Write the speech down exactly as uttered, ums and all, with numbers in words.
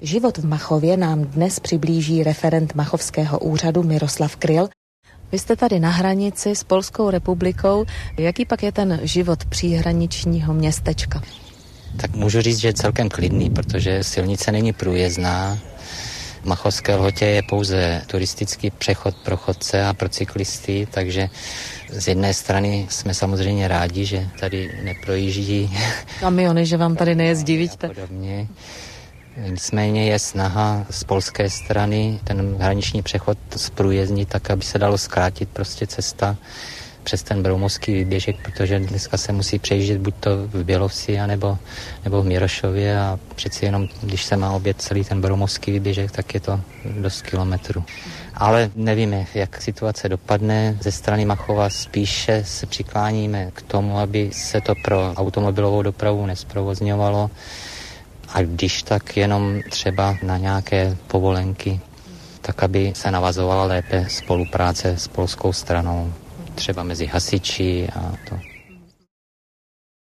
Život v Machově nám dnes přiblíží referent machovského úřadu Miroslav Kryl. Vy jste tady na hranici s Polskou republikou. Jaký pak je ten život příhraničního městečka? Tak můžu říct, že je celkem klidný, protože silnice není průjezdná. V Machovské Lhotě je pouze turistický přechod pro chodce a pro cyklisty, takže z jedné strany jsme samozřejmě rádi, že tady neprojíždí kamiony, že vám tady nejezdí, vidíte? Podobně. Nicméně je snaha z polské strany ten hraniční přechod zprůjezdnit tak, aby se dalo zkrátit prostě cesta přes ten Broumovský výběžek, protože dneska se musí přejíždět buď to v Bělovsi, anebo, nebo v Mirošově a přeci jenom, když se má objet celý ten Broumovský výběžek, tak je to dost kilometrů. Ale nevíme, jak situace dopadne. Ze strany Machova spíše se přikláníme k tomu, aby se to pro automobilovou dopravu nezprovozňovalo a když tak jenom třeba na nějaké povolenky, tak aby se navazovala lépe spolupráce s polskou stranou, třeba mezi hasiči a to.